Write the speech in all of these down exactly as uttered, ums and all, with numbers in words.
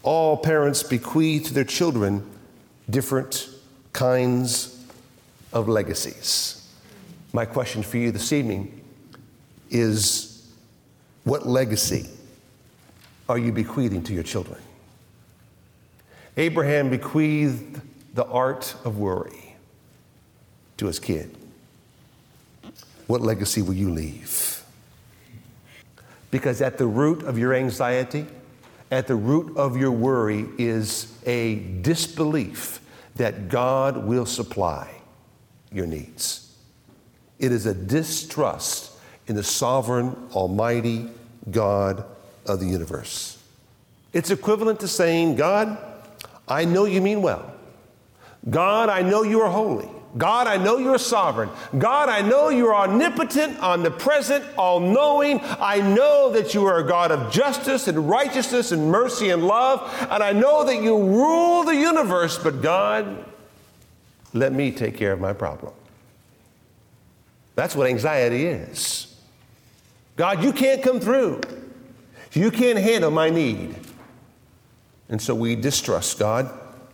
All parents bequeath to their children different kinds of legacies. My question for you this evening is, what legacy are you bequeathing to your children? Abraham bequeathed the art of worry to his kid. What legacy will you leave? Because at the root of your anxiety, at the root of your worry is a disbelief that God will supply your needs. It is a distrust in the sovereign, almighty God of the universe. It's equivalent to saying, God, I know you mean well. God, I know you are holy. God, I know you're sovereign. God, I know you're omnipotent, omnipresent, all-knowing. I know that you are a God of justice and righteousness and mercy and love. And I know that you rule the universe. But God, let me take care of my problem. That's what anxiety is. God, you can't come through. You can't handle my need. And so we distrust God.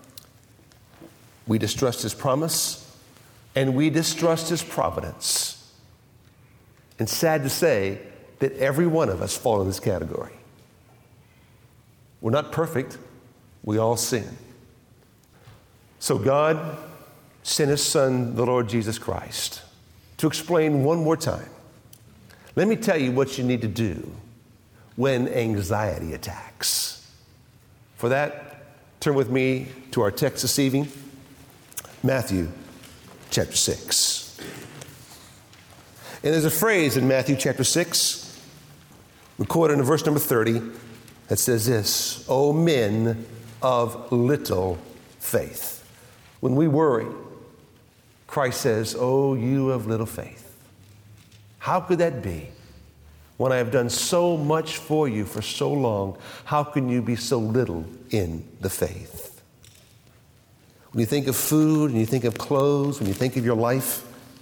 We distrust his promise. And we distrust his providence. And sad to say that every one of us fall in this category. We're not perfect. We all sin. So God sent his son, the Lord Jesus Christ, to explain one more time. Let me tell you what you need to do when anxiety attacks. For that, turn with me to our text this evening, Matthew chapter six. And there's a phrase in Matthew chapter six, recorded in verse number thirty, that says this: O men of little faith. When we worry, Christ says, O you of little faith. How could that be? When I have done so much for you for so long, how can you be so little in the faith? When you think of food, and you think of clothes, when you think of your life,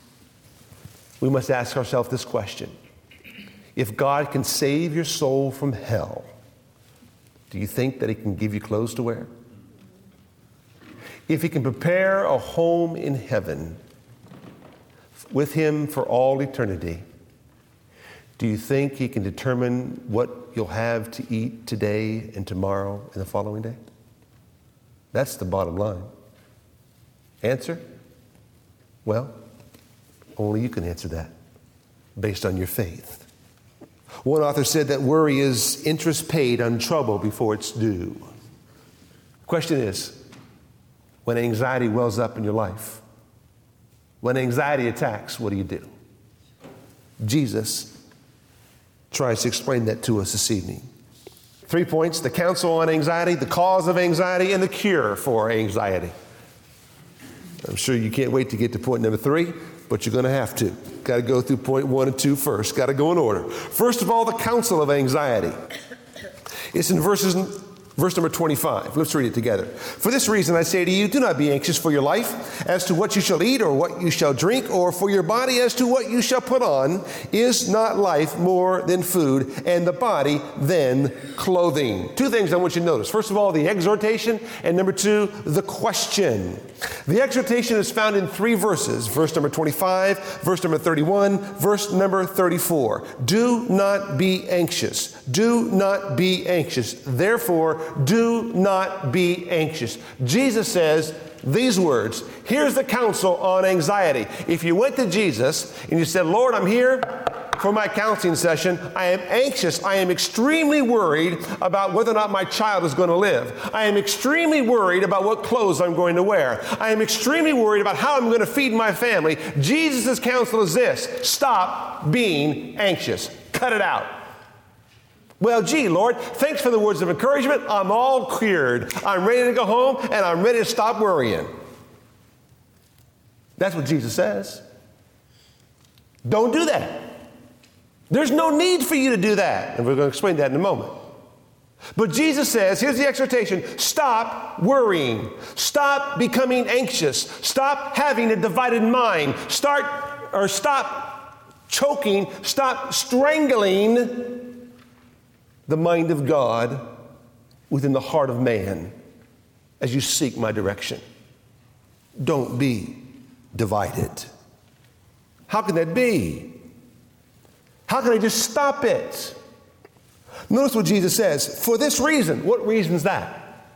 we must ask ourselves this question. If God can save your soul from hell, do you think that he can give you clothes to wear? If he can prepare a home in heaven with him for all eternity, do you think he can determine what you'll have to eat today and tomorrow and the following day? That's the bottom line. Answer? Well, only you can answer that based on your faith. One author said that worry is interest paid on trouble before it's due. Question is, when anxiety wells up in your life, when anxiety attacks, what do you do? Jesus tries to explain that to us this evening. Three points: the counsel on anxiety, the cause of anxiety, and the cure for anxiety. I'm sure you can't wait to get to point number three, but you're going to have to. Got to go through point one and two first. Got to go in order. First of all, the counsel of anxiety. It's in verses Verse number twenty-five. Let's read it together. For this reason I say to you, do not be anxious for your life as to what you shall eat or what you shall drink, or for your body as to what you shall put on. Is not life more than food, and the body than clothing? Two things I want you to notice. First of all, the exhortation, and number two, the question. The exhortation is found in three verses. Verse number twenty-five, verse number thirty-one, verse number thirty-four. Do not be anxious. Do not be anxious. Therefore, do not be anxious. Jesus says these words. Here's the counsel on anxiety. If you went to Jesus and you said, Lord, I'm here for my counseling session. I am anxious. I am extremely worried about whether or not my child is going to live. I am extremely worried about what clothes I'm going to wear. I am extremely worried about how I'm going to feed my family. Jesus' counsel is this: stop being anxious. Cut it out. Well, gee, Lord, thanks for the words of encouragement. I'm all cleared. I'm ready to go home, and I'm ready to stop worrying. That's what Jesus says. Don't do that. There's no need for you to do that. And we're going to explain that in a moment. But Jesus says, here's the exhortation: stop worrying. Stop becoming anxious. Stop having a divided mind. Start or stop choking. Stop strangling the mind of God within the heart of man as you seek my direction. Don't be divided. How can that be? How can I just stop it? Notice what Jesus says. For this reason. What reason is that?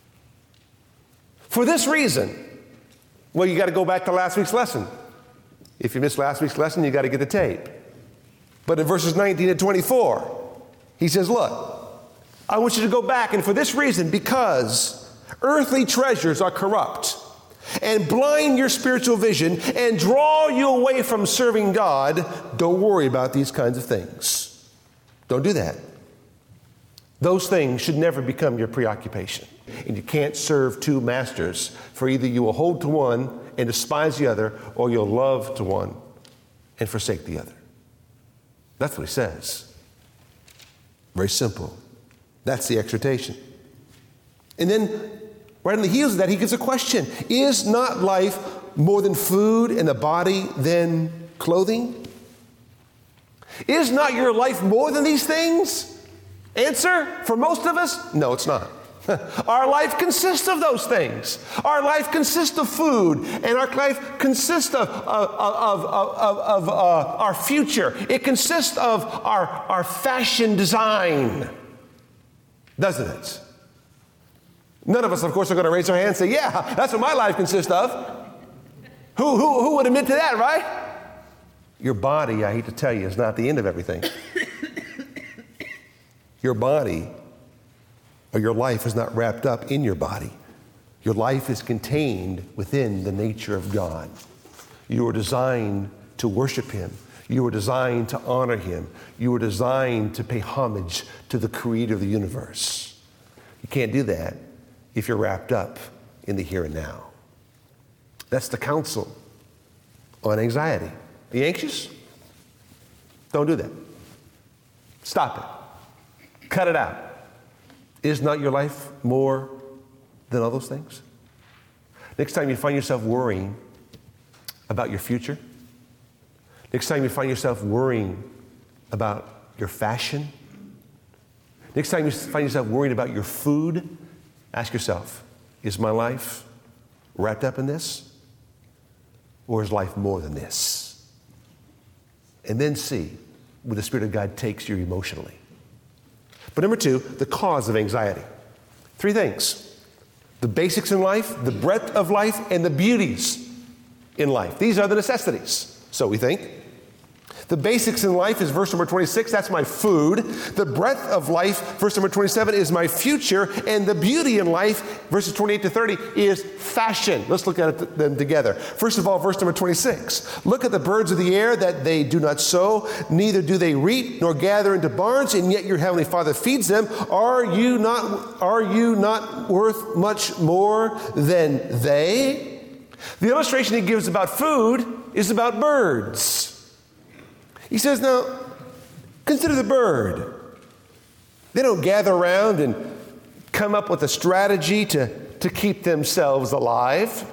For this reason. Well, you got to go back to last week's lesson. If you missed last week's lesson, you got to get the tape. But in verses nineteen and twenty-four, he says, look, I want you to go back, and for this reason, because earthly treasures are corrupt and blind your spiritual vision and draw you away from serving God, don't worry about these kinds of things. Don't do that. Those things should never become your preoccupation. And you can't serve two masters, for either you will hold to one and despise the other, or you'll love to one and forsake the other. That's what he says. Very simple. That's the exhortation. And then, right on the heels of that, he gives a question. Is not life more than food and the body than clothing? Is not your life more than these things? Answer, for most of us, no, it's not. Our life consists of those things. Our life consists of food, and our life consists of, of, of, of, of uh, our future. It consists of our, our fashion design, doesn't it? None of us, of course, are going to raise our hand and say, yeah, that's what my life consists of. Who, who, who would admit to that, right? Your body, I hate to tell you, is not the end of everything. Your body or your life is not wrapped up in your body. Your life is contained within the nature of God. You were designed to worship him. You were designed to honor him. You were designed to pay homage to the creator of the universe. You can't do that if you're wrapped up in the here and now. That's the counsel on anxiety. Are you anxious? Don't do that. Stop it. Cut it out. Is not your life more than all those things? Next time you find yourself worrying about your future, next time you find yourself worrying about your fashion, next time you find yourself worrying about your food, ask yourself, is my life wrapped up in this? Or is life more than this? And then see where the Spirit of God takes you emotionally. But number two, the cause of anxiety. Three things. The basics in life, the breadth of life, and the beauties in life. These are the necessities, so we think. The basics in life is verse number twenty-six, that's my food. The breadth of life, verse number twenty-seven, is my future. And the beauty in life, verses twenty-eight to thirty, is fashion. Let's look at it, them together. First of all, verse number twenty-six. Look at the birds of the air, that they do not sow, neither do they reap, nor gather into barns, and yet your heavenly Father feeds them. Are you not, are you not worth much more than they? The illustration he gives about food is about birds. He says, now, consider the bird. They don't gather around and come up with a strategy to, to keep themselves alive.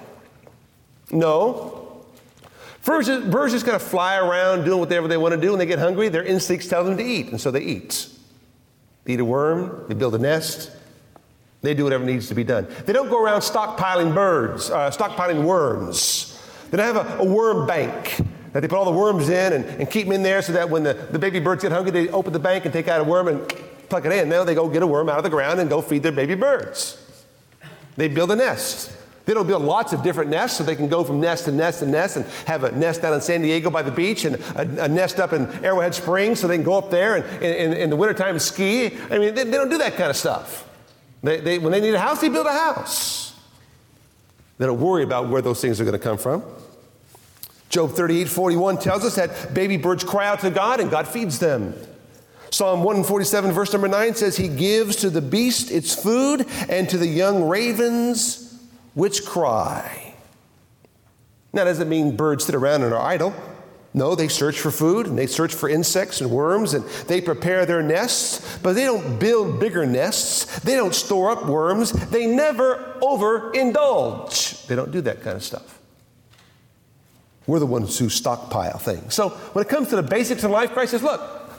No. Birds, birds just kind of fly around doing whatever they want to do. When they get hungry, their instincts tell them to eat, and so they eat. They eat a worm, they build a nest, they do whatever needs to be done. They don't go around stockpiling birds, uh, stockpiling worms. They don't have a, a worm bank that they put all the worms in and, and keep them in there so that when the, the baby birds get hungry, they open the bank and take out a worm and pluck it in. Now they go get a worm out of the ground and go feed their baby birds. They build a nest. They don't build lots of different nests so they can go from nest to nest to nest and have a nest down in San Diego by the beach and a, a nest up in Arrowhead Springs so they can go up there and in, in the wintertime and ski. I mean, they, they don't do that kind of stuff. They, they, when they need a house, they build a house. They don't worry about where those things are going to come from. Job thirty-eight forty-one tells us that baby birds cry out to God and God feeds them. Psalm one forty-seven verse number nine says, he gives to the beast its food and to the young ravens which cry. Now, does it mean birds sit around and are idle? No, they search for food and they search for insects and worms and they prepare their nests, but they don't build bigger nests. They don't store up worms. They never overindulge. They don't do that kind of stuff. We're the ones who stockpile things. So when it comes to the basics in life, Christ says, look,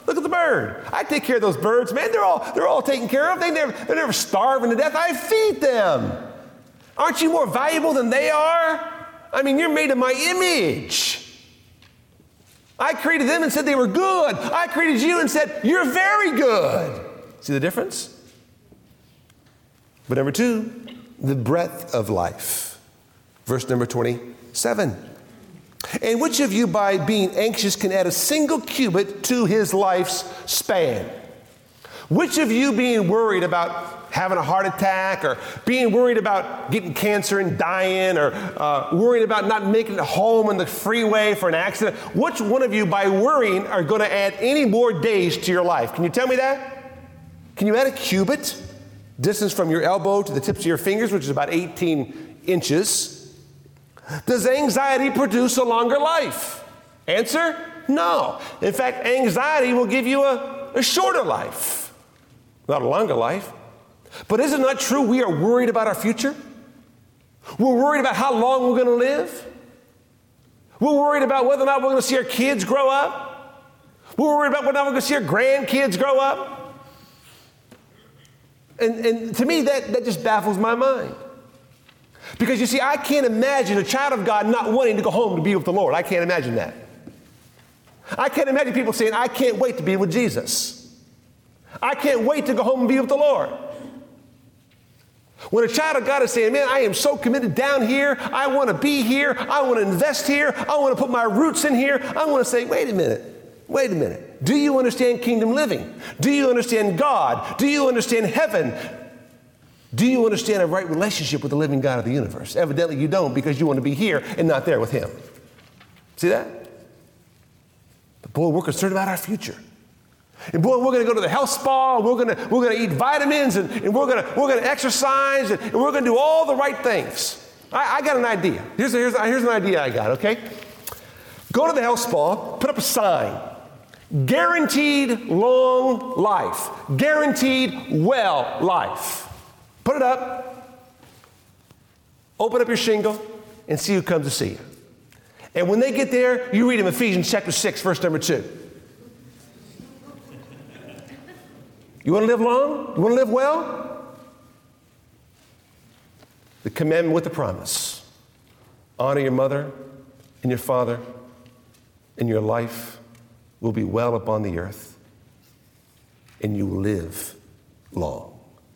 Look at the bird. I take care of those birds, man. They're all, they're all taken care of. They never, they're never starving to death. I feed them. Aren't you more valuable than they are? I mean, you're made in my image. I created them and said they were good. I created you and said, you're very good. See the difference? But number two, the breadth of life. Verse number twenty-seven. And which of you by being anxious can add a single cubit to his life's span? Which of you being worried about having a heart attack or being worried about getting cancer and dying or uh, worried about not making it home on the freeway for an accident, which one of you by worrying are going to add any more days to your life? Can you tell me that? Can you add a cubit? Distance from your elbow to the tips of your fingers, which is about eighteen inches. Does anxiety produce a longer life? Answer, no. In fact, anxiety will give you a, a shorter life, not a longer life. But is it not true we are worried about our future? We're worried about how long we're going to live. We're worried about whether or not we're going to see our kids grow up. We're worried about whether or not we're going to see our grandkids grow up. And, and to me, that, that just baffles my mind. Because you see, I can't imagine a child of God not wanting to go home to be with the Lord. I can't imagine that. I can't imagine people saying, I can't wait to be with Jesus. I can't wait to go home and be with the Lord. When a child of God is saying, man, I am so committed down here. I want to be here. I want to invest here. I want to put my roots in here. I want to say, wait a minute. Wait a minute. Do you understand kingdom living? Do you understand God? Do you understand heaven? Do you understand a right relationship with the living God of the universe? Evidently you don't, because you want to be here and not there with him. See that? But boy, we're concerned about our future. And boy, we're going to go to the health spa, we're going to, we're going to eat vitamins, and, and we're going to, we're going to exercise, and, and we're going to do all the right things. I, I got an idea. Here's, a, here's, a, here's an idea I got, okay? Go to the health spa, put up a sign. Guaranteed long life. Guaranteed well life. Put it up, open up your shingle, and see who comes to see you. And when they get there, you read them Ephesians chapter six, verse number two. You want to live long? You want to live well? The commandment with the promise. Honor your mother and your father, and your life will be well upon the earth, and you will live long.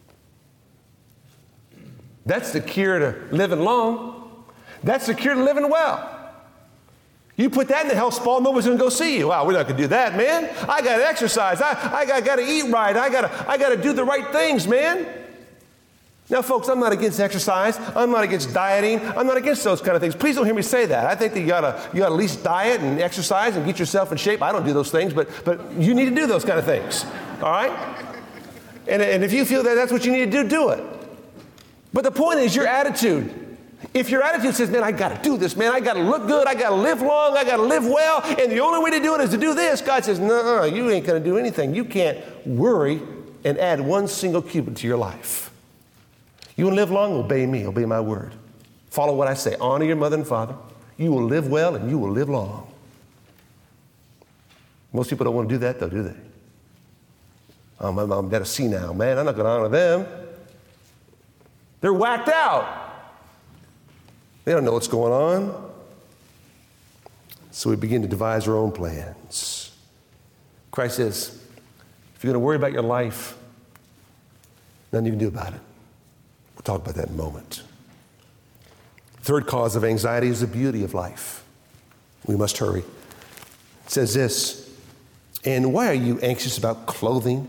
That's the cure to living long. That's the cure to living well. You put that in the health spa, nobody's going to go see you. Wow, we're not going to do that, man. I got to exercise. I, I, I got to eat right. I got to I got to do the right things, man. Now, folks, I'm not against exercise. I'm not against dieting. I'm not against those kind of things. Please don't hear me say that. I think that you got to you got to at least diet and exercise and get yourself in shape. I don't do those things, but but you need to do those kind of things. All right? And, and if you feel that that's what you need to do, do it. But the point is your attitude. If your attitude says, man, I got to do this, man, I got to look good, I got to live long, I got to live well, and the only way to do it is to do this, God says, no, no, you ain't going to do anything. You can't worry and add one single cubit to your life. You want to live long? Obey me, obey my word. Follow what I say. Honor your mother and father. You will live well and you will live long. Most people don't want to do that, though, do they? Oh, my mom, dad, a senile, man, I'm not going to honor them. They're whacked out. They don't know what's going on. So we begin to devise our own plans. Christ says, if you're going to worry about your life, nothing you can do about it. We'll talk about that in a moment. Third cause of anxiety is the beauty of life. We must hurry. It says this, and why are you anxious about clothing?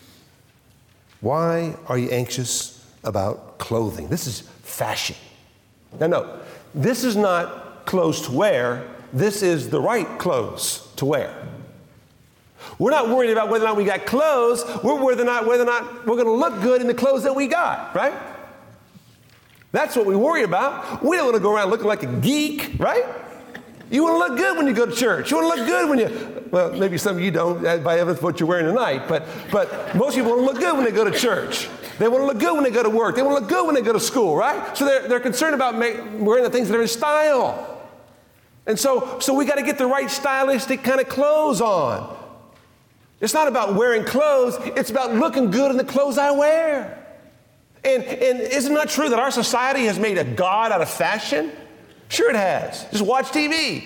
Why are you anxious about clothing? This is fashion. Now, no, this is not clothes to wear. This is the right clothes to wear. We're not worried about whether or not we got clothes. We're worried about whether or not we're going to look good in the clothes that we got, right? That's what we worry about. We don't want to go around looking like a geek, right? You want to look good when you go to church. You want to look good when you, well, maybe some of you don't, by evidence of what you're wearing tonight, but, but most people want to look good when they go to church. They want to look good when they go to work. They want to look good when they go to school, right? So they're, they're concerned about make, wearing the things that are in style. And so, so we got to get the right stylistic kind of clothes on. It's not about wearing clothes. It's about looking good in the clothes I wear. And, and isn't it true that our society has made a god out of fashion? Sure it has. Just watch T V.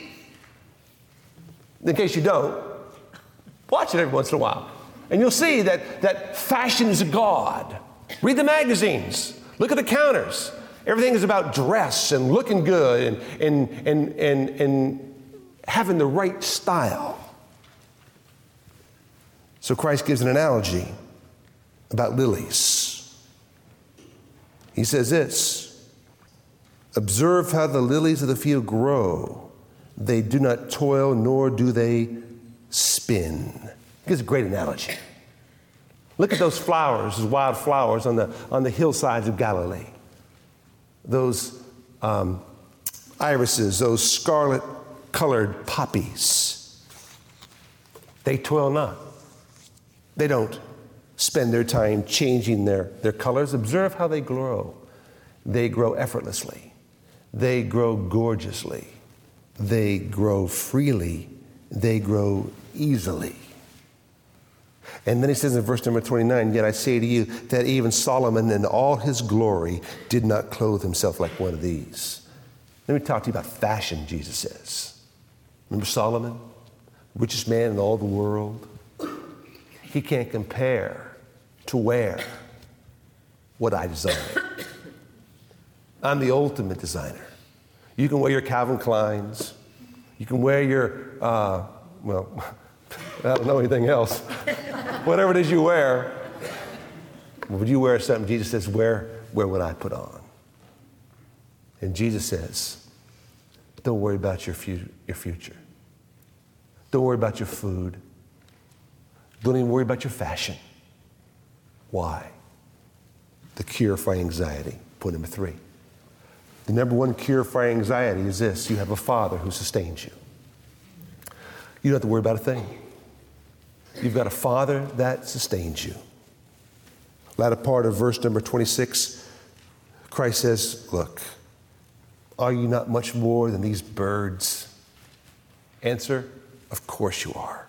In case you don't, watch it every once in a while. And you'll see that, that fashion is a god. Read the magazines. Look at the counters. Everything is about dress and looking good and, and, and, and, and having the right style. So Christ gives an analogy about lilies. He says this, observe how the lilies of the field grow. They do not toil, nor do they spin. He gives a great analogy. Look at those flowers, those wild flowers on the, on the hillsides of Galilee. Those um, irises, those scarlet-colored poppies. They toil not. They don't spend their time changing their, their colors. Observe how they grow. They grow effortlessly. They grow gorgeously. They grow freely. They grow easily. And then he says in verse number twenty-nine, yet I say to you that even Solomon in all his glory did not clothe himself like one of these. Let me talk to you about fashion, Jesus says. Remember Solomon, richest man in all the world? He can't compare to wear what I design. I'm the ultimate designer. You can wear your Calvin Kleins. You can wear your, uh, well, I don't know anything else. Whatever it is you wear. Would you wear something? Jesus says, wear, wear what I put on. And Jesus says, don't worry about your, fu- your future. Don't worry about your food. Don't even worry about your fashion. Why? The cure for anxiety. Point number three. The number one cure for anxiety is this. You have a Father who sustains you. You don't have to worry about a thing. You've got a Father that sustains you. Latter part of verse number twenty-six, Christ says, look, are you not much more than these birds? Answer, of course you are.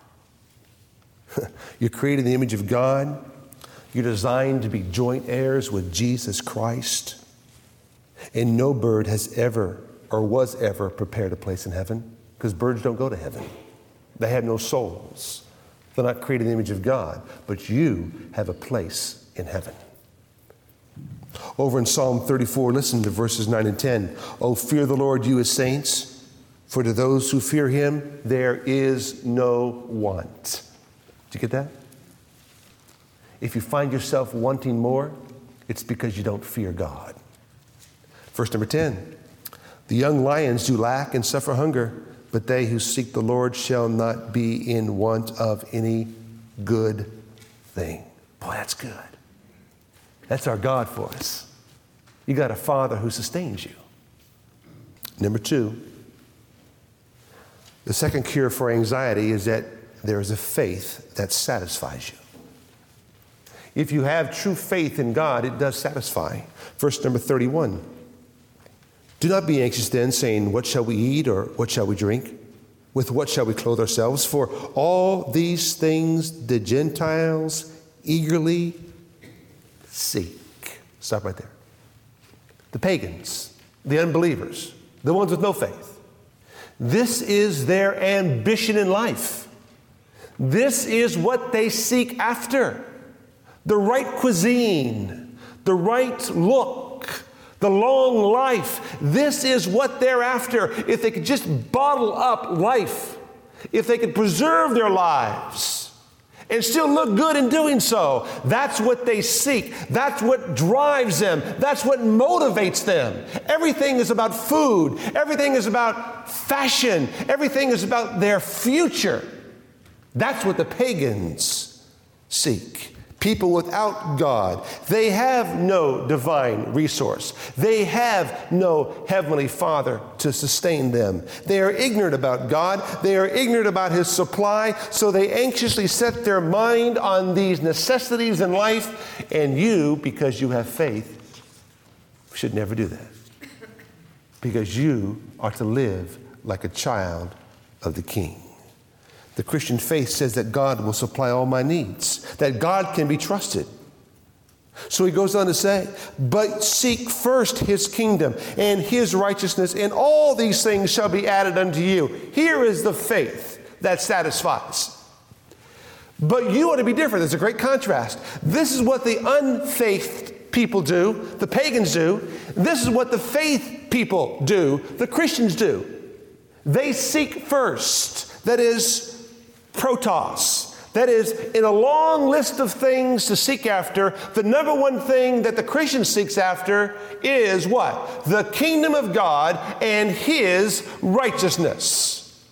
You're created in the image of God. You're designed to be joint heirs with Jesus Christ. And no bird has ever or was ever prepared a place in heaven, because birds don't go to heaven. They have no souls. They're not created in the image of God, but you have a place in heaven. Over in Psalm thirty-four, listen to verses nine and ten. Oh, fear the Lord, you his saints, for to those who fear him, there is no want. Did you get that? If you find yourself wanting more, it's because you don't fear God. Verse number ten, the young lions do lack and suffer hunger, but they who seek the Lord shall not be in want of any good thing. Boy, that's good. That's our God for us. You got a Father who sustains you. Number two, the second cure for anxiety is that there is a faith that satisfies you. If you have true faith in God, it does satisfy. Verse number thirty-one. Do not be anxious then, saying, what shall we eat or what shall we drink? With what shall we clothe ourselves? For all these things the Gentiles eagerly seek. Stop right there. The pagans, the unbelievers, the ones with no faith. This is their ambition in life. This is what they seek after. The right cuisine, the right look, the long life. This is what they're after. If they could just bottle up life, if they could preserve their lives and still look good in doing so, that's what they seek. That's what drives them. That's what motivates them. Everything is about food. Everything is about fashion. Everything is about their future. That's what the pagans seek. People without God, they have no divine resource. They have no heavenly Father to sustain them. They are ignorant about God. They are ignorant about his supply, so they anxiously set their mind on these necessities in life. And you, because you have faith, should never do that. Because you are to live like a child of the King. The Christian faith says that God will supply all my needs, that God can be trusted. So he goes on to say, but seek first his kingdom and his righteousness, and all these things shall be added unto you. Here is the faith that satisfies. But you ought to be different. There's a great contrast. This is what the unfaith people do, the pagans do. This is what the faith people do, the Christians do. They seek first, that is, protos. That is, in a long list of things to seek after, the number one thing that the Christian seeks after is what? The kingdom of God and his righteousness.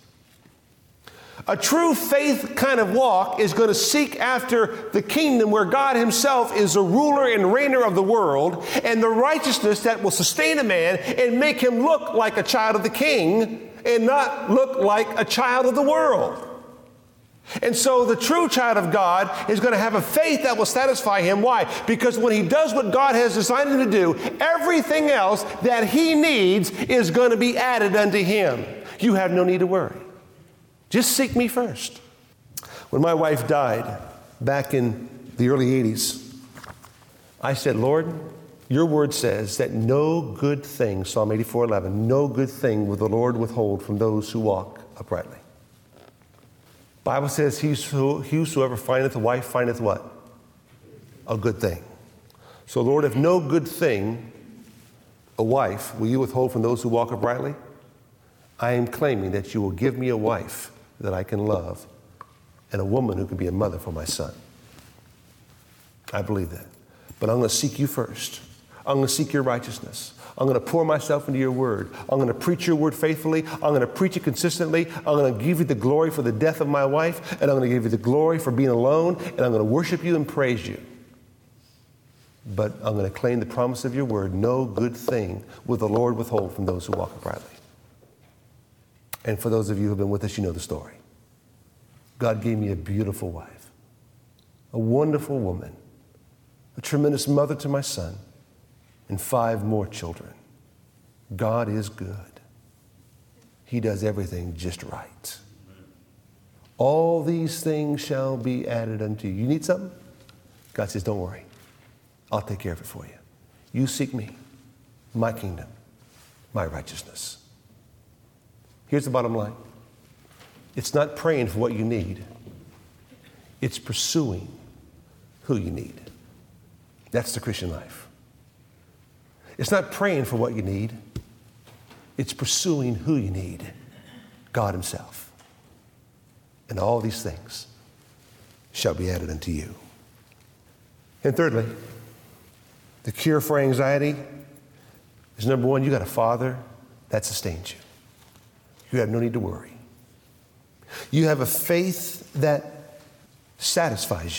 A true faith kind of walk is going to seek after the kingdom where God himself is the ruler and reigner of the world, and the righteousness that will sustain a man and make him look like a child of the king and not look like a child of the world. And so the true child of God is going to have a faith that will satisfy him. Why? Because when he does what God has designed him to do, everything else that he needs is going to be added unto him. You have no need to worry. Just seek me first. When my wife died back in the early eighties, I said, Lord, your word says that no good thing, Psalm eighty-four eleven, no good thing will the Lord withhold from those who walk uprightly. Bible says, whosoever findeth a wife findeth what? A good thing. So, Lord, if no good thing, a wife, will you withhold from those who walk uprightly? I am claiming that you will give me a wife that I can love and a woman who can be a mother for my son. I believe that. But I'm going to seek you first. I'm going to seek your righteousness. I'm going to pour myself into your word. I'm going to preach your word faithfully. I'm going to preach it consistently. I'm going to give you the glory for the death of my wife, and I'm going to give you the glory for being alone, and I'm going to worship you and praise you. But I'm going to claim the promise of your word. No good thing will the Lord withhold from those who walk uprightly. And for those of you who have been with us, you know the story. God gave me a beautiful wife, a wonderful woman, a tremendous mother to my son, and five more children. God is good. He does everything just right. All these things shall be added unto you. You need something? God says, don't worry. I'll take care of it for you. You seek me, my kingdom, my righteousness. Here's the bottom line. It's not praying for what you need. It's pursuing who you need. That's the Christian life. It's not praying for what you need. It's pursuing who you need, God himself. And all these things shall be added unto you. And thirdly, the cure for anxiety is, number one, you got a Father that sustains you. You have no need to worry. You have a faith that satisfies you.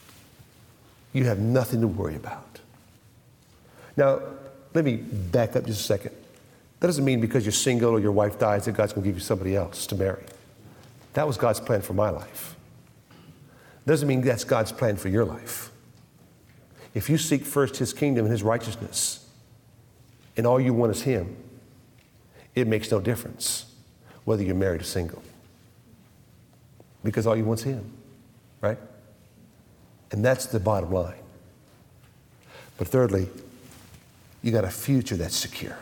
You have nothing to worry about. Now, let me back up just a second. That doesn't mean because you're single or your wife dies that God's going to give you somebody else to marry. That was God's plan for my life. Doesn't mean that's God's plan for your life. If you seek first his kingdom and his righteousness, and all you want is him, it makes no difference whether you're married or single. Because all you want is him, right? And that's the bottom line. But thirdly, you got a future that's secure.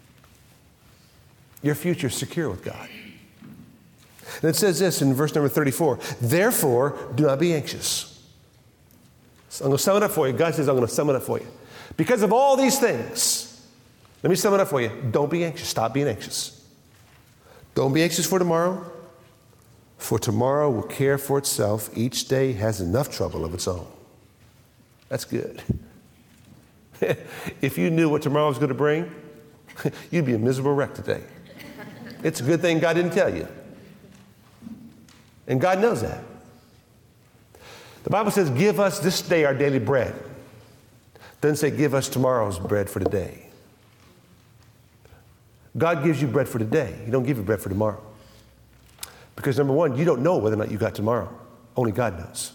Your future is secure with God. And it says this in verse number thirty-four, therefore, do not be anxious. So I'm going to sum it up for you. God says, I'm going to sum it up for you. Because of all these things, let me sum it up for you. Don't be anxious. Stop being anxious. Don't be anxious for tomorrow, for tomorrow will care for itself. Each day has enough trouble of its own. That's good. If you knew what tomorrow was going to bring, you'd be a miserable wreck today. It's a good thing God didn't tell you. And God knows that. The Bible says, give us this day our daily bread. It doesn't say, give us tomorrow's bread for today. God gives you bread for today. He don't give you bread for tomorrow. Because number one, you don't know whether or not you got tomorrow. Only God knows.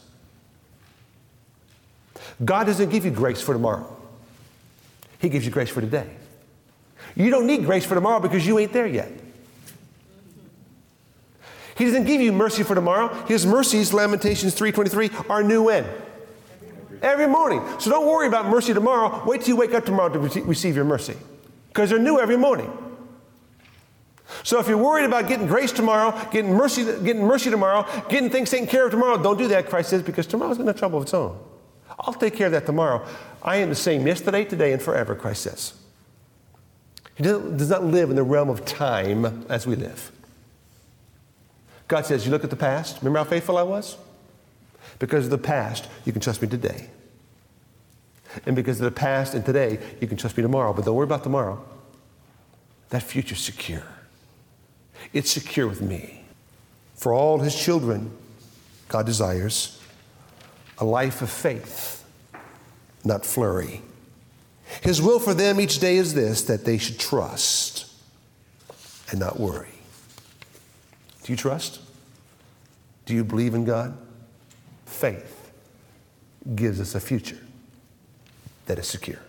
God doesn't give you grace for tomorrow. He gives you grace for today. You don't need grace for tomorrow because you ain't there yet. He doesn't give you mercy for tomorrow. His mercies, Lamentations three twenty-three, are new when? Every morning. So don't worry about mercy tomorrow. Wait till you wake up tomorrow to re- receive your mercy. Because they're new every morning. So if you're worried about getting grace tomorrow, getting mercy, getting mercy tomorrow, getting things taken care of tomorrow, don't do that, Christ says, because tomorrow's going to have trouble of its own. I'll take care of that tomorrow. I am the same yesterday, today, and forever, Christ says. He does not live in the realm of time as we live. God says, you look at the past, remember how faithful I was? Because of the past, you can trust me today. And because of the past and today, you can trust me tomorrow. But don't worry about tomorrow. That future's secure. It's secure with me. For all his children, God desires a life of faith, not flurry. His will for them each day is this, that they should trust and not worry. Do you trust? Do you believe in God? Faith gives us a future that is secure.